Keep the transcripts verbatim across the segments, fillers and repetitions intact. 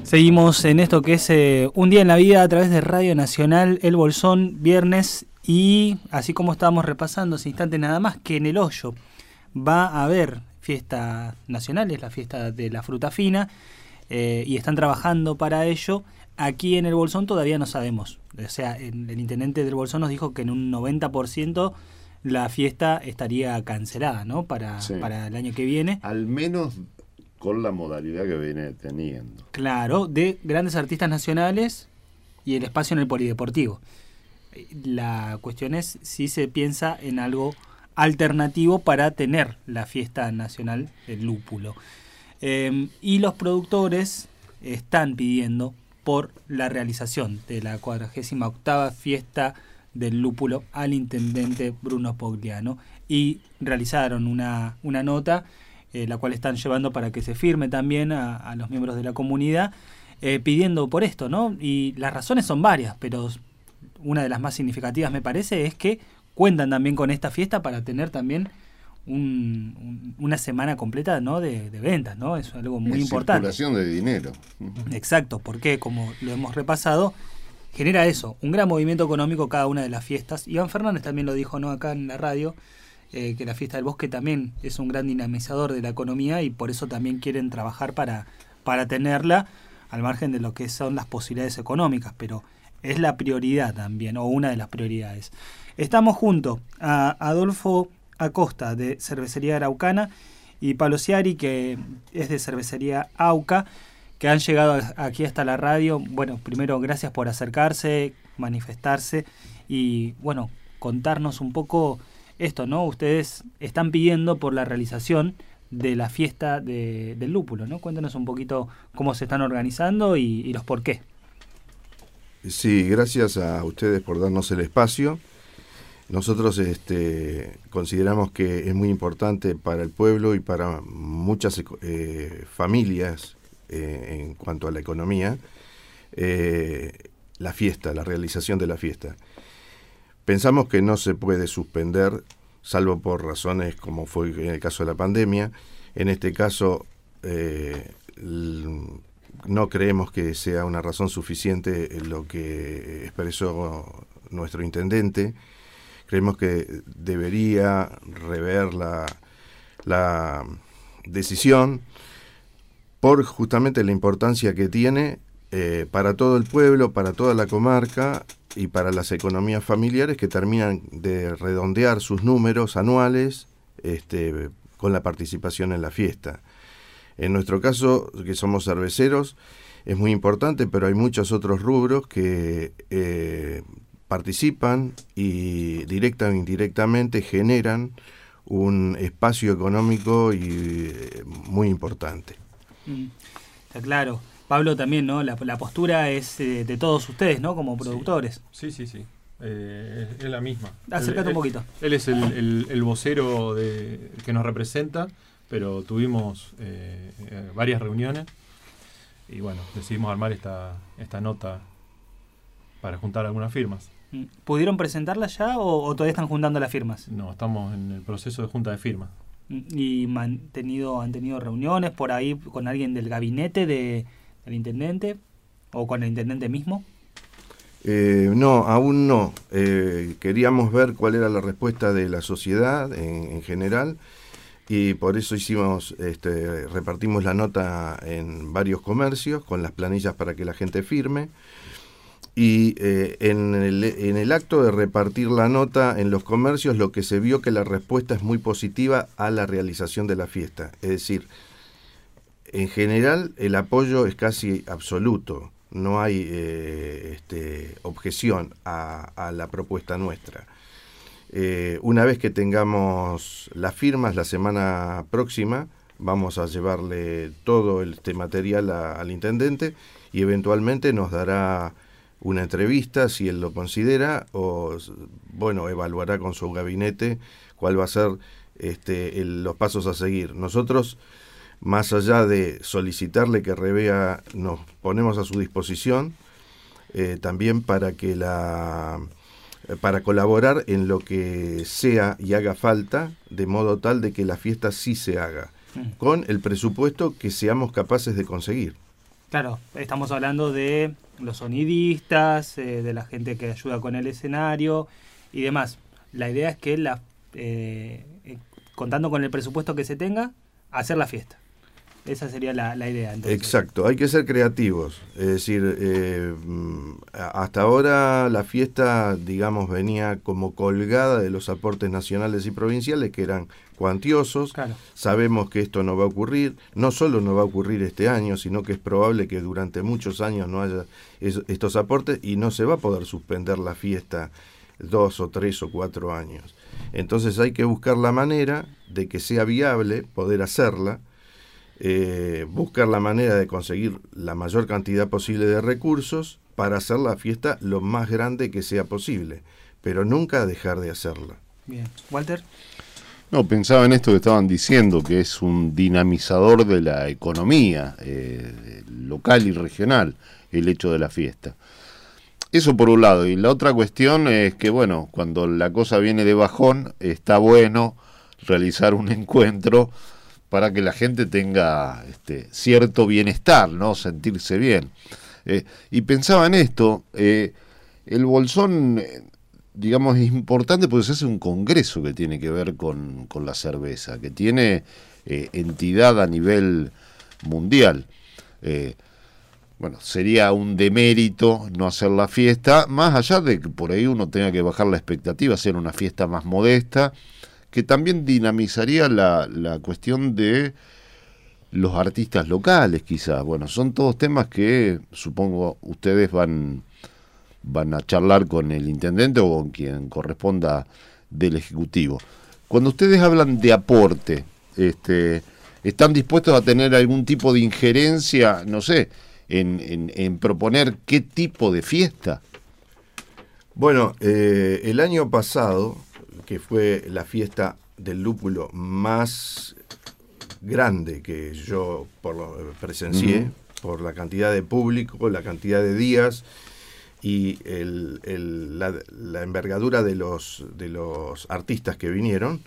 Seguimos en esto que es eh, Un Día en la Vida a través de Radio Nacional, El Bolsón, viernes, y así como estábamos repasando ese instante nada más, que en El Hoyo va a haber fiestas nacionales, la fiesta de la fruta fina, eh, y están trabajando para ello. Aquí en El Bolsón todavía no sabemos, o sea, el, el intendente del Bolsón nos dijo que en un noventa por ciento la fiesta estaría cancelada, ¿no? Para, sí. para el año que viene. Al menos con la modalidad que viene teniendo. Claro, de grandes artistas nacionales y el espacio en el polideportivo. La cuestión es si se piensa en algo alternativo para tener la fiesta nacional del lúpulo. Eh, y los productores están pidiendo por la realización de la cuadragésima octava fiesta del lúpulo al intendente Bruno Pogliano, y realizaron una, una nota Eh, la cual están llevando para que se firme también a, a los miembros de la comunidad, eh, pidiendo por esto, ¿no? Y las razones son varias, pero una de las más significativas, me parece, es que cuentan también con esta fiesta para tener también un, un, una semana completa, ¿no? de, de ventas, ¿no? Es algo muy es importante. Circulación de dinero. Exacto, porque como lo hemos repasado, genera eso, un gran movimiento económico cada una de las fiestas. Iván Fernández también lo dijo, ¿no? Acá en la radio, Eh, que la fiesta del bosque también es un gran dinamizador de la economía, y por eso también quieren trabajar para, para tenerla al margen de lo que son las posibilidades económicas, pero es la prioridad también, o una de las prioridades. Estamos junto a Adolfo Acosta de Cervecería Araucana y Pablo Ciari, que es de Cervecería Auca, que han llegado aquí hasta la radio. Bueno, primero gracias por acercarse, manifestarse y bueno, contarnos un poco esto, ¿no? Ustedes están pidiendo por la realización de la fiesta de, del lúpulo, ¿no? Cuéntanos un poquito cómo se están organizando y, y los por qué. Sí, gracias a ustedes por darnos el espacio. Nosotros este, consideramos que es muy importante para el pueblo y para muchas eh, familias eh, en cuanto a la economía, eh, la fiesta, la realización de la fiesta. Pensamos que no se puede suspender, salvo por razones como fue en el caso de la pandemia. En este caso, eh, no creemos que sea una razón suficiente lo que expresó nuestro intendente. Creemos que debería rever la, la decisión por justamente la importancia que tiene eh, para todo el pueblo, para toda la comarca, y para las economías familiares que terminan de redondear sus números anuales este, con la participación en la fiesta. En nuestro caso, que somos cerveceros, es muy importante, pero hay muchos otros rubros que eh, participan y directa o indirectamente generan un espacio económico y, eh, muy importante. Mm, está claro. Pablo, también, ¿no? La, la postura es eh, de todos ustedes, ¿no? Como productores. Sí, sí, sí. sí. Eh, es, es la misma. Acércate él, un poquito. Él es el, el, el vocero de, que nos representa, pero tuvimos eh, eh, varias reuniones y bueno, decidimos armar esta, esta nota para juntar algunas firmas. ¿Pudieron presentarla ya o, o todavía están juntando las firmas? No, estamos en el proceso de junta de firmas. ¿Y mantenido, han tenido reuniones por ahí con alguien del gabinete de... el intendente o con el intendente mismo? Eh, no, aún no. Eh, queríamos ver cuál era la respuesta de la sociedad en, en general, y por eso hicimos, este, repartimos la nota en varios comercios con las planillas para que la gente firme, y eh, en, el, en el acto de repartir la nota en los comercios lo que se vio que la respuesta es muy positiva a la realización de la fiesta, es decir, en general el apoyo es casi absoluto, no hay eh, este, objeción a, a la propuesta nuestra. Eh, una vez que tengamos las firmas, la semana próxima vamos a llevarle todo este material a, al intendente, y eventualmente nos dará una entrevista si él lo considera, o bueno, evaluará con su gabinete cuál va a ser este, el, los pasos a seguir. Nosotros, más allá de solicitarle que revea, nos ponemos a su disposición eh, también para que la para colaborar en lo que sea y haga falta, de modo tal de que la fiesta sí se haga, mm. con el presupuesto que seamos capaces de conseguir. Claro, estamos hablando de los sonidistas, eh, de la gente que ayuda con el escenario y demás. La idea es que, la, eh, eh, contando con el presupuesto que se tenga, hacer la fiesta. Esa sería la, la idea. Entonces. Exacto, hay que ser creativos. Es decir, eh, hasta ahora la fiesta, digamos, venía como colgada de los aportes nacionales y provinciales, que eran cuantiosos. Claro. Sabemos que esto no va a ocurrir. No solo no va a ocurrir este año, sino que es probable que durante muchos años no haya es, estos aportes y no se va a poder suspender la fiesta dos o tres o cuatro años. Entonces hay que buscar la manera de que sea viable poder hacerla. Eh, buscar la manera de conseguir la mayor cantidad posible de recursos para hacer la fiesta lo más grande que sea posible, pero nunca dejar de hacerla. Bien. Walter. No, pensaba en esto que estaban diciendo, que es un dinamizador de la economía eh, local y regional, el hecho de la fiesta. Eso por un lado. Y la otra cuestión es que, bueno, cuando la cosa viene de bajón, está bueno realizar un encuentro para que la gente tenga este, cierto bienestar, ¿no? Sentirse bien. Eh, y pensaba en esto, eh, el Bolsón, eh, digamos, es importante porque se hace un congreso que tiene que ver con, con la cerveza, que tiene eh, entidad a nivel mundial. Eh, bueno, sería un demérito no hacer la fiesta, más allá de que por ahí uno tenga que bajar la expectativa, hacer una fiesta más modesta, que también dinamizaría la, la cuestión de los artistas locales, quizás. Bueno, son todos temas que supongo ustedes van, van a charlar con el intendente o con quien corresponda del Ejecutivo. Cuando ustedes hablan de aporte, este, ¿están dispuestos a tener algún tipo de injerencia, no sé, en, en, en proponer qué tipo de fiesta? Bueno, eh, el año pasado, que fue la fiesta del lúpulo más grande que yo por lo, presencié, uh-huh. por la cantidad de público, la cantidad de días y el, el, la, la envergadura de los, de los artistas que vinieron,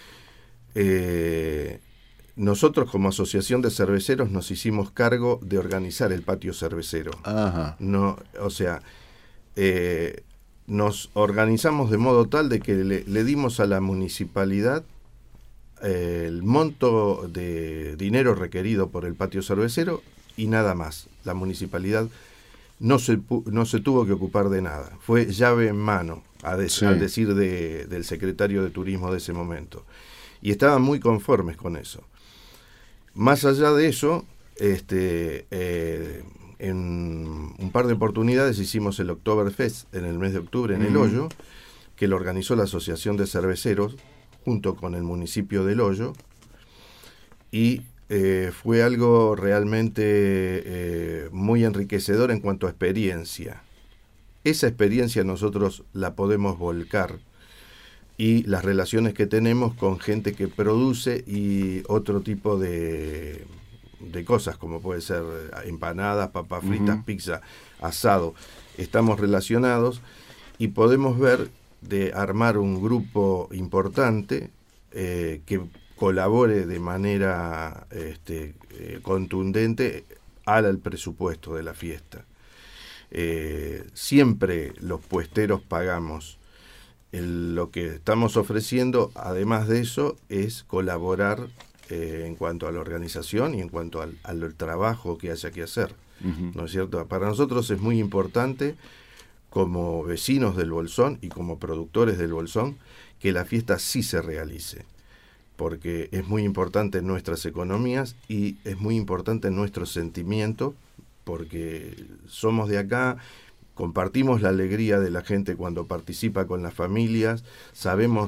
eh, nosotros como asociación de cerveceros nos hicimos cargo de organizar el patio cervecero. Ajá. No, o sea, eh, nos organizamos de modo tal de que le, le dimos a la municipalidad eh, el monto de dinero requerido por el patio cervecero y nada más. La municipalidad no se, no se tuvo que ocupar de nada. Fue llave en mano, a de, sí. al decir de, del secretario de turismo de ese momento. Y estaban muy conformes con eso. Más allá de eso, este... Eh, en un par de oportunidades hicimos el Oktoberfest en el mes de octubre en El Hoyo, que lo organizó la Asociación de Cerveceros junto con el municipio del Hoyo, y eh, fue algo realmente eh, muy enriquecedor en cuanto a experiencia. Esa experiencia nosotros la podemos volcar, y las relaciones que tenemos con gente que produce y otro tipo de... de cosas como puede ser empanadas, papas fritas, uh-huh. pizza, asado. Estamos relacionados y podemos ver de armar un grupo importante eh, que colabore de manera este, eh, contundente al, al presupuesto de la fiesta. Eh, siempre los puesteros pagamos. El, lo que estamos ofreciendo, además de eso, es colaborar Eh, en cuanto a la organización y en cuanto al, al trabajo que haya que hacer, uh-huh. ¿no es cierto? Para nosotros es muy importante, como vecinos del Bolsón y como productores del Bolsón, que la fiesta sí se realice, porque es muy importante en nuestras economías y es muy importante en nuestro sentimiento, porque somos de acá, compartimos la alegría de la gente cuando participa con las familias, sabemos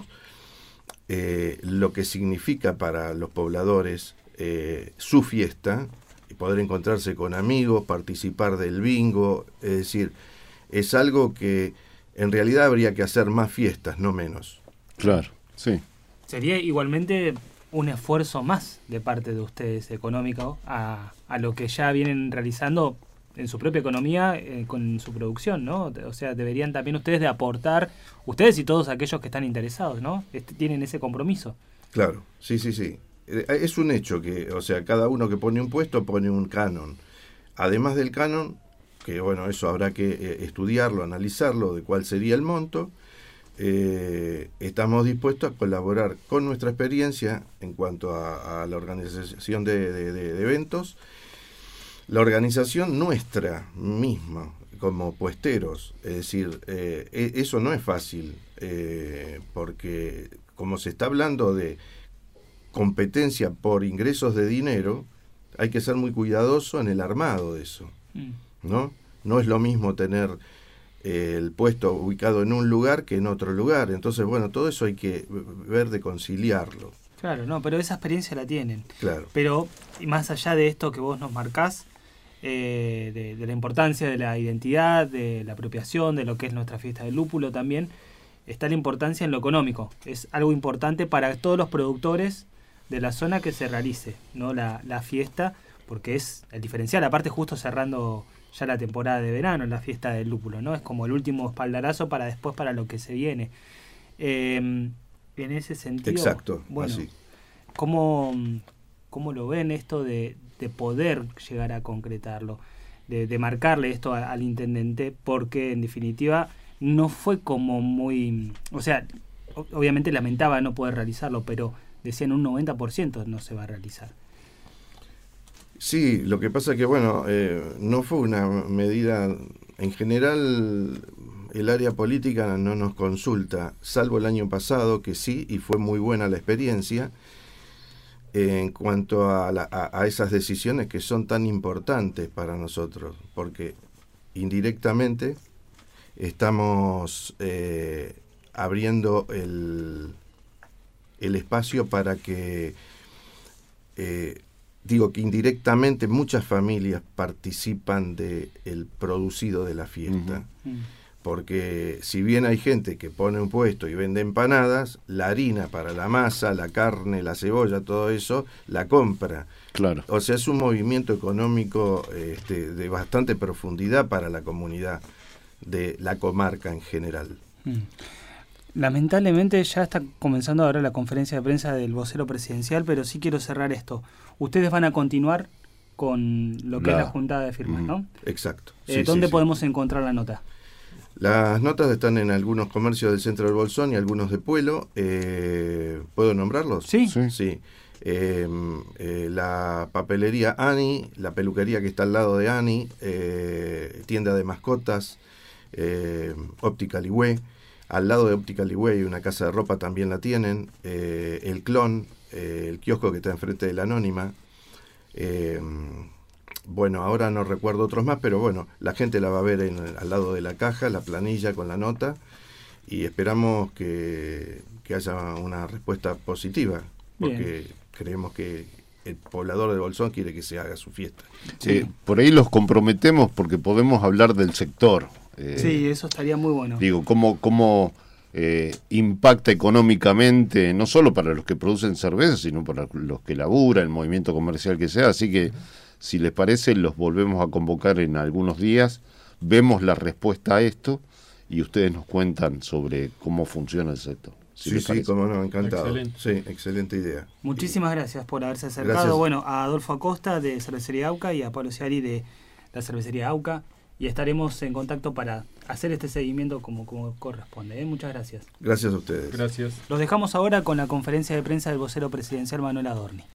Eh, lo que significa para los pobladores eh, su fiesta, y poder encontrarse con amigos, participar del bingo, es decir, es algo que en realidad habría que hacer más fiestas, no menos. Claro, sí. Sería igualmente un esfuerzo más de parte de ustedes económico a, a lo que ya vienen realizando en su propia economía eh, con su producción, ¿no? O sea, deberían también ustedes de aportar, ustedes y todos aquellos que están interesados, ¿no? Este, tienen ese compromiso. Claro, sí, sí, sí. Es un hecho que, o sea, cada uno que pone un puesto pone un canon. además del canon, que bueno, eso habrá que eh, estudiarlo, analizarlo, de cuál sería el monto, eh, estamos dispuestos a colaborar con nuestra experiencia en cuanto a, a la organización de, de, de, de eventos, la organización nuestra misma, como puesteros, es decir, eh, eso no es fácil, eh, porque como se está hablando de competencia por ingresos de dinero, hay que ser muy cuidadoso en el armado de eso, ¿no? No es lo mismo tener eh, el puesto ubicado en un lugar que en otro lugar, entonces, bueno, todo eso hay que ver de conciliarlo. Claro, no, pero esa experiencia la tienen. Claro. Pero, y más allá de esto que vos nos marcás, eh, de, de la importancia de la identidad, de la apropiación, de lo que es nuestra fiesta del lúpulo también, está la importancia en lo económico. Es algo importante para todos los productores de la zona que se realice, ¿no? La, la fiesta, porque es el diferencial, aparte justo cerrando ya la temporada de verano, la fiesta del lúpulo, ¿no? Es como el último espaldarazo para después para lo que se viene. Eh, en ese sentido, exacto, bueno, así. ¿cómo, cómo lo ven esto de, de poder llegar a concretarlo? De, de marcarle esto a, al intendente, porque en definitiva no fue como muy... O sea, obviamente lamentaba no poder realizarlo, pero decían un noventa por ciento no se va a realizar. Sí, lo que pasa es que, bueno, eh, no fue una medida, en general el área política no nos consulta, salvo el año pasado, que sí, y fue muy buena la experiencia, eh, en cuanto a, la, a, a esas decisiones que son tan importantes para nosotros, porque indirectamente estamos eh, abriendo el, el espacio para que... Eh, Digo que indirectamente muchas familias participan del producido de la fiesta, uh-huh. porque si bien hay gente que pone un puesto y vende empanadas, la harina para la masa, la carne, la cebolla, todo eso, la compra. Claro. O sea, es un movimiento económico este, de bastante profundidad para la comunidad de la comarca en general. Uh-huh. Lamentablemente ya está comenzando ahora la conferencia de prensa del vocero presidencial, pero sí quiero cerrar esto. Ustedes van a continuar con lo que la, es la juntada de firmas, ¿no? Exacto. Eh, sí, ¿Dónde sí, podemos sí. encontrar la nota? Las notas están en algunos comercios del centro del Bolsón y algunos de Pueblo. Eh, ¿Puedo nombrarlos? Sí. Sí. sí. Eh, eh, la papelería Ani, la peluquería que está al lado de Ani, eh, tienda de mascotas, eh, Óptica Ligüe. Al lado de Óptica Ligüe hay una casa de ropa, también la tienen. Eh, el Clon, eh, el kiosco que está enfrente de la Anónima. Eh, bueno, ahora no recuerdo otros más, pero bueno, la gente la va a ver en, al lado de la caja, la planilla con la nota, y esperamos que, que haya una respuesta positiva, porque Bien. creemos que el poblador de Bolsón quiere que se haga su fiesta. Sí. Eh, por ahí los comprometemos porque podemos hablar del sector. Eh, sí, eso estaría muy bueno. Digo, cómo, cómo eh, impacta económicamente, no solo para los que producen cerveza, sino para los que laburan, el movimiento comercial que sea. Así que, si les parece, los volvemos a convocar en algunos días, vemos la respuesta a esto y ustedes nos cuentan sobre cómo funciona el sector. Si sí, sí, como no, encantado. Excelente. Sí, excelente idea. Muchísimas gracias por haberse acercado. Gracias. Bueno, a Adolfo Acosta de Cervecería Auca y a Pablo Ciari de la Cervecería Auca. Y estaremos en contacto para hacer este seguimiento como, como corresponde. ¿eh? Muchas gracias. Gracias a ustedes. Gracias. Los dejamos ahora con la conferencia de prensa del vocero presidencial Manuel Adorni.